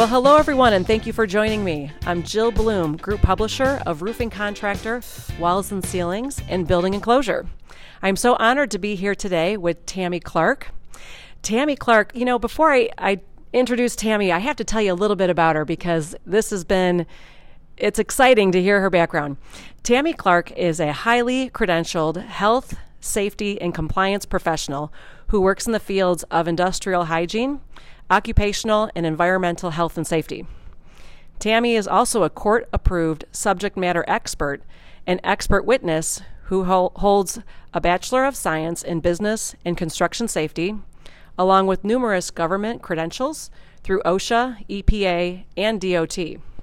Well, hello everyone, and thank you for joining me. I'm Jill Bloom, Group Publisher of roofing contractor, Walls and Ceilings, and Building Enclosure. I'm so honored to be here today with Tammy Clark. Tammy Clark, before I introduce Tammy, I have to tell you a little bit about her because it's exciting to hear her background. Tammy Clark is a highly credentialed health, safety, and compliance professional who works in the fields of industrial hygiene, occupational and environmental health and safety. Tammy is also a court-approved subject matter expert and expert witness who holds a Bachelor of Science in Business and Construction Safety, along with numerous government credentials through OSHA, EPA, and DOT.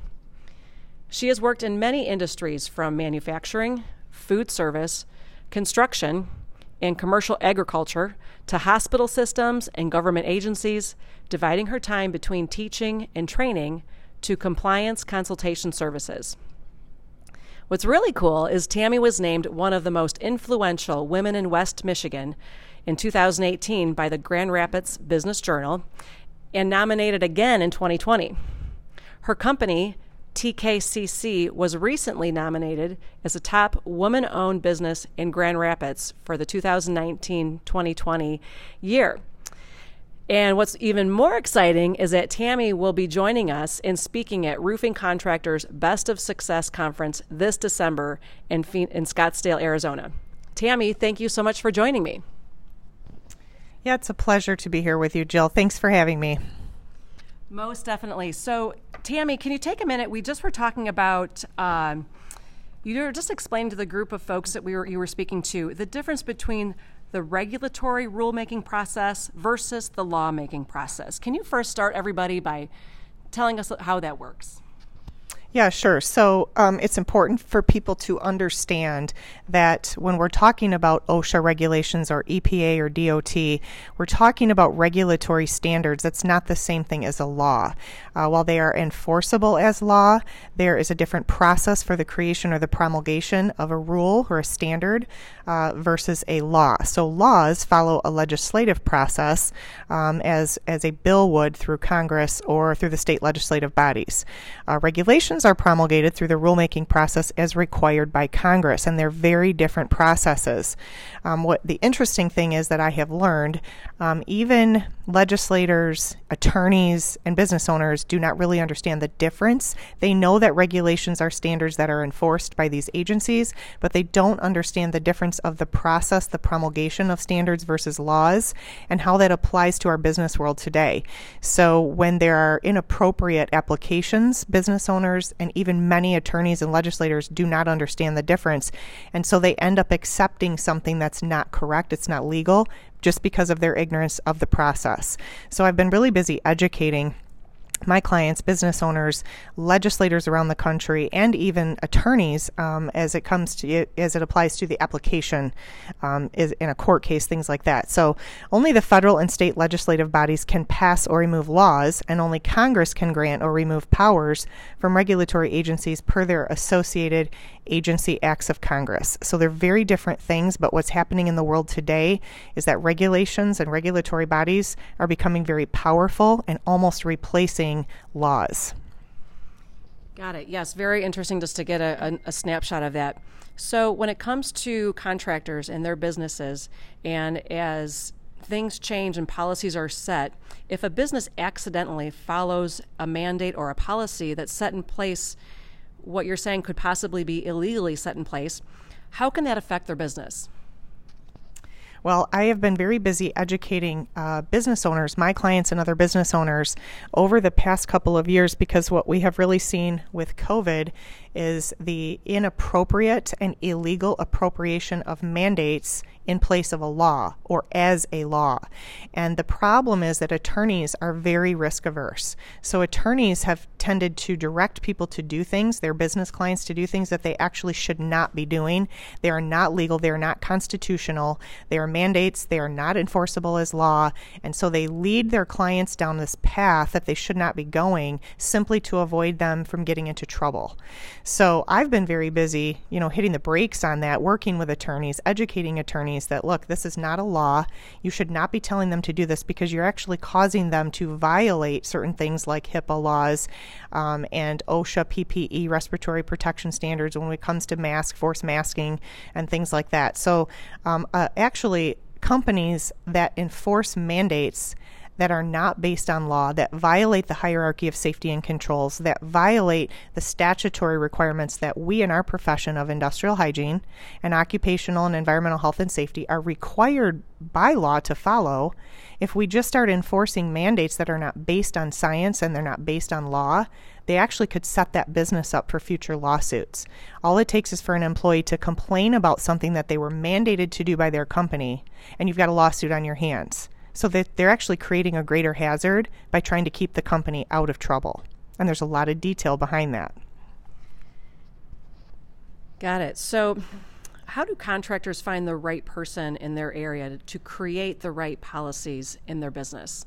She has worked in many industries from manufacturing, food service, construction, and commercial agriculture to hospital systems and government agencies, dividing her time between teaching and training to compliance consultation services. What's really cool is Tammy was named one of the most influential women in West Michigan in 2018 by the Grand Rapids Business Journal and nominated again in 2020. Her company, TKCC, was recently nominated as a top woman-owned business in Grand Rapids for the 2019-2020 year. And what's even more exciting is that Tammy will be joining us in speaking at Roofing Contractors Best of Success Conference this December in Scottsdale, Arizona. Tammy, thank you so much for joining me. Yeah, it's a pleasure to be here with you, Jill. Thanks for having me. Most definitely. So, Tammy, can you take a minute? We just were talking about, you were just explaining to the group of folks that you were speaking to, the difference between the regulatory rulemaking process versus the lawmaking process. Can you first start everybody by telling us how that works? Yeah, sure. So it's important for people to understand that when we're talking about OSHA regulations or EPA or DOT, we're talking about regulatory standards. That's not the same thing as a law. While they are enforceable as law, there is a different process for the creation or the promulgation of a rule or a standard versus a law. So laws follow a legislative process as a bill would through Congress or through the state legislative bodies. Regulations are promulgated through the rulemaking process as required by Congress, and they're very different processes. What the interesting thing is that I have learned, even legislators, attorneys, and business owners do not really understand the difference. They know that regulations are standards that are enforced by these agencies, but they don't understand the difference of the process, the promulgation of standards versus laws, and how that applies to our business world today. So when there are inappropriate applications, business owners and even many attorneys and legislators do not understand the difference. And so they end up accepting something that's not correct, it's not legal, just because of their ignorance of the process. So I've been really busy educating my clients, business owners, legislators around the country, and even attorneys as it applies to the application is in a court case, things like that. So only the federal and state legislative bodies can pass or remove laws, and only Congress can grant or remove powers from regulatory agencies per their associated agency acts of Congress. So they're very different things, but what's happening in the world today is that regulations and regulatory bodies are becoming very powerful and almost replacing laws. Got it. Yes, very interesting just to get a snapshot of that. So when it comes to contractors and their businesses, and as things change and policies are set, if a business accidentally follows a mandate or a policy that's set in place, what you're saying could possibly be illegally set in place, how can that affect their business? Well, I have been very busy educating business owners, my clients and other business owners, over the past couple of years, because what we have really seen with COVID is the inappropriate and illegal appropriation of mandates in place of a law or as a law. And the problem is that attorneys are very risk averse. So attorneys have tended to direct people to do things, their business clients to do things that they actually should not be doing. They are not legal, they are not constitutional, they are mandates, they are not enforceable as law, and so they lead their clients down this path that they should not be going simply to avoid them from getting into trouble. So I've been very busy, hitting the brakes on that, working with attorneys, educating attorneys that, look, this is not a law. You should not be telling them to do this because you're actually causing them to violate certain things like HIPAA laws and OSHA, PPE, respiratory protection standards when it comes to forced masking, and things like that. So actually, companies that enforce mandates that are not based on law, that violate the hierarchy of safety and controls, that violate the statutory requirements that we in our profession of industrial hygiene and occupational and environmental health and safety are required by law to follow, if we just start enforcing mandates that are not based on science and they're not based on law, they actually could set that business up for future lawsuits. All it takes is for an employee to complain about something that they were mandated to do by their company, and you've got a lawsuit on your hands. So that they're actually creating a greater hazard by trying to keep the company out of trouble. And there's a lot of detail behind that. Got it. So how do contractors find the right person in their area to create the right policies in their business?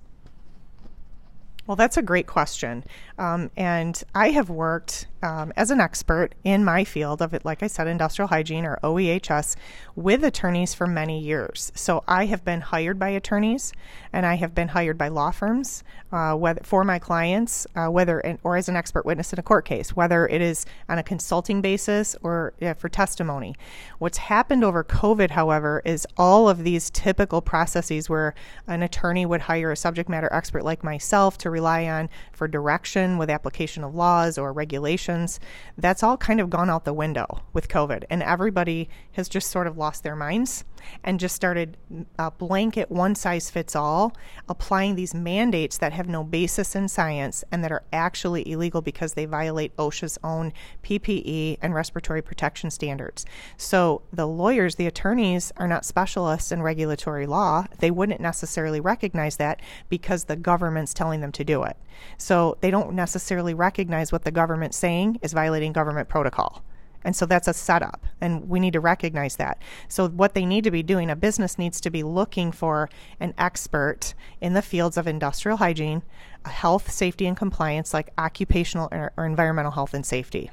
Well, that's a great question. And I have worked as an expert in my field of it, like I said, industrial hygiene or OEHS, with attorneys for many years. So I have been hired by attorneys and I have been hired by law firms whether for my clients, or as an expert witness in a court case, whether it is on a consulting basis or for testimony. What's happened over COVID, however, is all of these typical processes where an attorney would hire a subject matter expert like myself to rely on for direction with application of laws or regulations, that's all kind of gone out the window with COVID. And everybody has just sort of lost their minds and just started blanket one-size-fits-all, applying these mandates that have no basis in science and that are actually illegal because they violate OSHA's own PPE and respiratory protection standards. So the lawyers, the attorneys, are not specialists in regulatory law. They wouldn't necessarily recognize that because the government's telling them to do it. So they don't necessarily recognize what the government's saying is violating government protocol. And so that's a setup, and we need to recognize that. So what they need to be doing, a business needs to be looking for an expert in the fields of industrial hygiene, health, safety, and compliance, like occupational or environmental health and safety.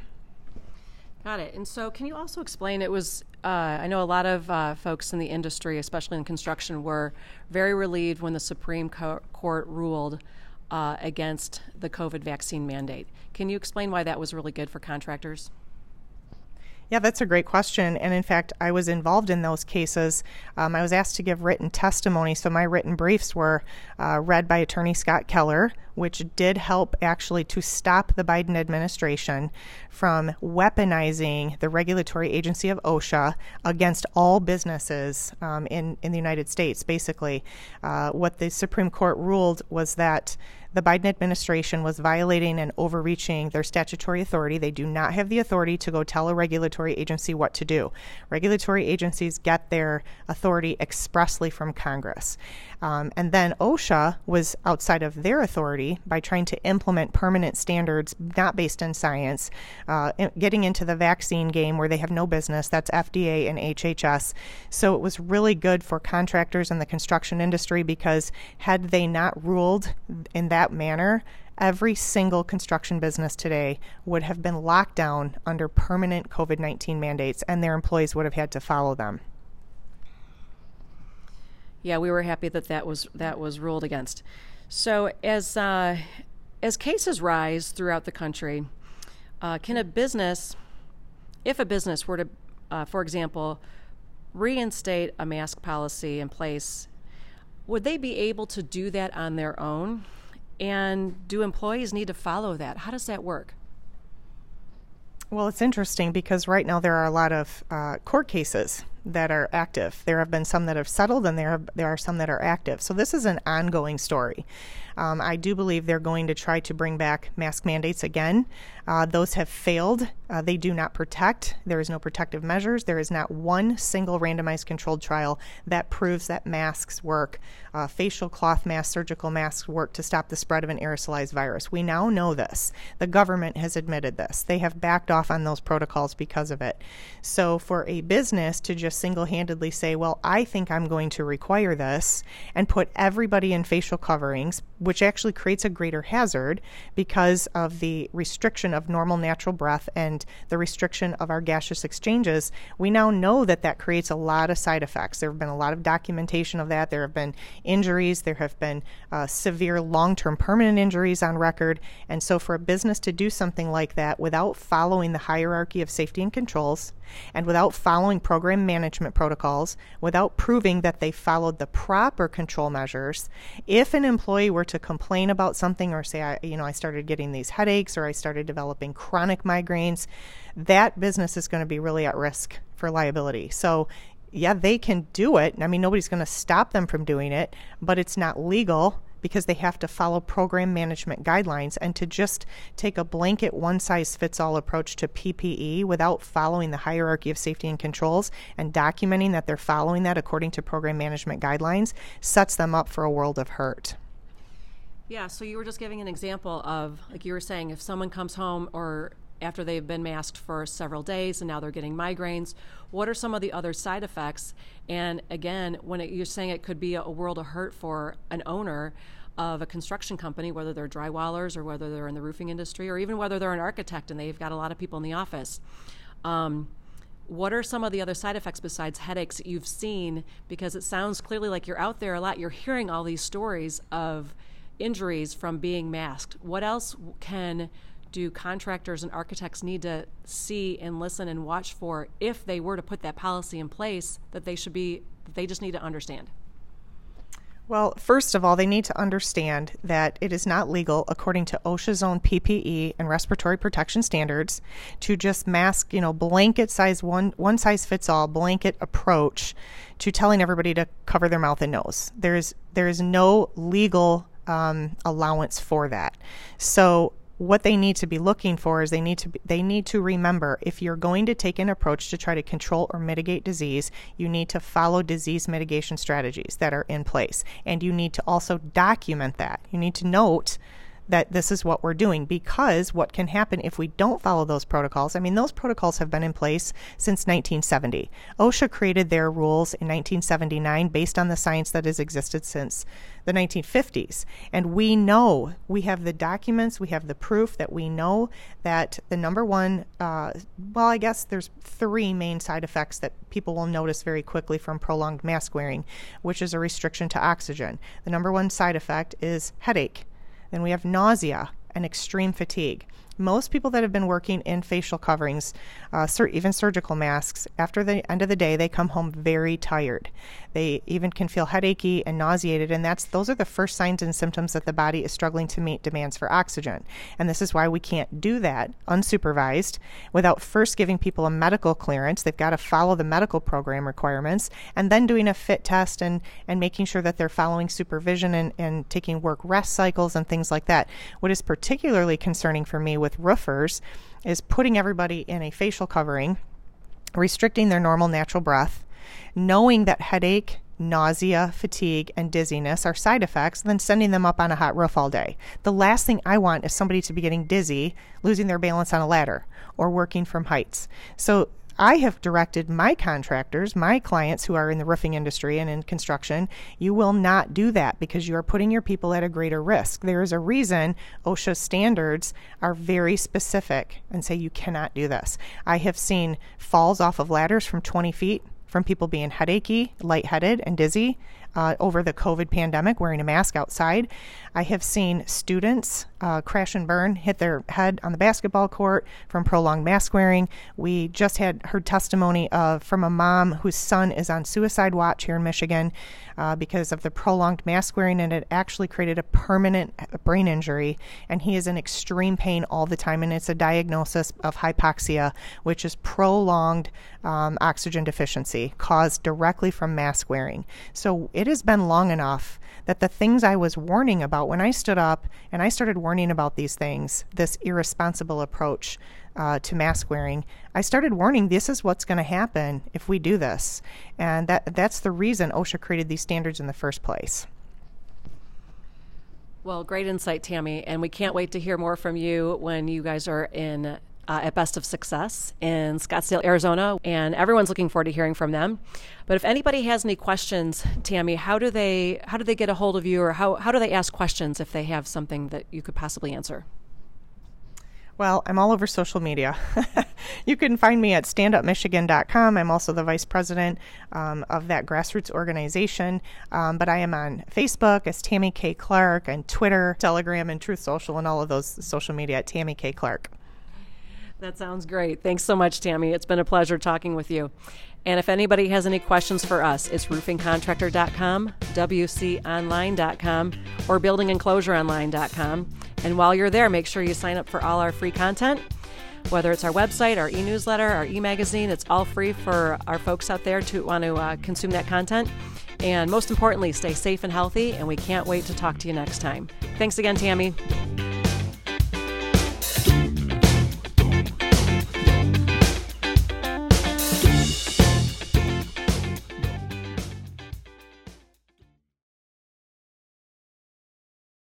Got it. And so can you also explain, it was, I know a lot of folks in the industry, especially in construction, were very relieved when the Supreme Court ruled against the COVID vaccine mandate. Can you explain why that was really good for contractors? Yeah, that's a great question. And in fact, I was involved in those cases. I was asked to give written testimony. So my written briefs were read by Attorney Scott Keller, which did help actually to stop the Biden administration from weaponizing the regulatory agency of OSHA against all businesses in the United States. Basically, what the Supreme Court ruled was that the Biden administration was violating and overreaching their statutory authority. They do not have the authority to go tell a regulatory agency what to do. Regulatory agencies get their authority expressly from Congress. And then OSHA was outside of their authority by trying to implement permanent standards not based in science, getting into the vaccine game where they have no business. That's FDA and HHS. So it was really good for contractors in the construction industry because had they not ruled in that manner, every single construction business today would have been locked down under permanent COVID-19 mandates, and their employees would have had to follow them. Yeah, we were happy that was ruled against. So as cases rise throughout the country, can a business, if a business were to, for example, reinstate a mask policy in place, would they be able to do that on their own? And do employees need to follow that? How does that work? Well, it's interesting because right now there are a lot of court cases that are active. There have been some that have settled, and there are some that are active. So this is an ongoing story. I do believe they're going to try to bring back mask mandates again. Those have failed. They do not protect. There is no protective measures. There is not one single randomized controlled trial that proves that masks work. Facial cloth masks, surgical masks work to stop the spread of an aerosolized virus. We now know this. The government has admitted this. They have backed off on those protocols because of it. So for a business to just single-handedly say, well, I think I'm going to require this and put everybody in facial coverings, which actually creates a greater hazard because of the restriction of normal natural breath and the restriction of our gaseous exchanges. We now know that that creates a lot of side effects. There have been a lot of documentation of that. There have been injuries. There have been severe long-term permanent injuries on record. And so for a business to do something like that without following the hierarchy of safety and controls, and without following program management protocols, without proving that they followed the proper control measures, if an employee were to complain about something or say, I started getting these headaches or I started developing chronic migraines, that business is going to be really at risk for liability. So yeah, they can do it. I mean, nobody's going to stop them from doing it, but it's not legal because they have to follow program management guidelines. And to just take a blanket one-size-fits-all approach to PPE without following the hierarchy of safety and controls and documenting that they're following that according to program management guidelines sets them up for a world of hurt. Yeah, so you were just giving an example of, like you were saying, if someone comes home or after they've been masked for several days and now they're getting migraines, what are some of the other side effects? And again, you're saying it could be a world of hurt for an owner of a construction company, whether they're drywallers or whether they're in the roofing industry or even whether they're an architect and they've got a lot of people in the office. What are some of the other side effects besides headaches that you've seen? Because it sounds clearly like you're out there a lot. You're hearing all these stories of injuries from being masked. What else do contractors and architects need to see and listen and watch for if they were to put that policy in place that they just need to understand? Well, first of all, they need to understand that it is not legal, according to OSHA's own PPE and respiratory protection standards, to just mask, blanket size, one size fits all blanket approach to telling everybody to cover their mouth and nose. There is no legal allowance for that. So what they need to be looking for is they need to remember, if you're going to take an approach to try to control or mitigate disease, you need to follow disease mitigation strategies that are in place. And you need to also document that. You need to note that this is what we're doing, because what can happen if we don't follow those protocols? I mean, those protocols have been in place since 1970. OSHA created their rules in 1979 based on the science that has existed since the 1950s. And we have the documents, we have the proof that we know that the number one, I guess there's three main side effects that people will notice very quickly from prolonged mask wearing, which is a restriction to oxygen. The number one side effect is headache. Then we have nausea and extreme fatigue. Most people that have been working in facial coverings, even surgical masks, after the end of the day, they come home very tired. They even can feel headachy and nauseated, and those are the first signs and symptoms that the body is struggling to meet demands for oxygen. And this is why we can't do that unsupervised without first giving people a medical clearance. They've got to follow the medical program requirements, and then doing a fit test and making sure that they're following supervision and taking work rest cycles and things like that. What is particularly concerning for me with roofers is putting everybody in a facial covering, restricting their normal natural breath, knowing that headache, nausea, fatigue, and dizziness are side effects, then sending them up on a hot roof all day. The last thing I want is somebody to be getting dizzy, losing their balance on a ladder, or working from heights. So I have directed my contractors, my clients who are in the roofing industry and in construction, you will not do that because you are putting your people at a greater risk. There is a reason OSHA standards are very specific and say you cannot do this. I have seen falls off of ladders from 20 feet from people being headachy, lightheaded, and dizzy over the COVID pandemic, wearing a mask outside. I have seen students crash and burn, hit their head on the basketball court from prolonged mask wearing. We just heard testimony from a mom whose son is on suicide watch here in Michigan because of the prolonged mask wearing, and it actually created a permanent brain injury, and he is in extreme pain all the time, and it's a diagnosis of hypoxia, which is prolonged oxygen deficiency caused directly from mask wearing. So it has been long enough that the things I was warning about when I stood up and I started warning about these things, this irresponsible approach to mask wearing, I started warning this is what's going to happen if we do this. And that's the reason OSHA created these standards in the first place. Well, great insight, Tammy, and we can't wait to hear more from you when you guys are in at Best of Success in Scottsdale, Arizona, and everyone's looking forward to hearing from them. But if anybody has any questions, Tammy, how do they get a hold of you, or how do they ask questions if they have something that you could possibly answer? Well, I'm all over social media. You can find me at standupmichigan.com. I'm also the vice president of that grassroots organization. But I am on Facebook as Tammy K. Clark, and Twitter, Telegram, and Truth Social, and all of those social media at Tammy K. Clark. That sounds great. Thanks so much, Tammy. It's been a pleasure talking with you. And if anybody has any questions for us, it's roofingcontractor.com, wconline.com, or buildingenclosureonline.com. And while you're there, make sure you sign up for all our free content, whether it's our website, our e-newsletter, our e-magazine. It's all free for our folks out there to want to consume that content. And most importantly, stay safe and healthy, and we can't wait to talk to you next time. Thanks again, Tammy.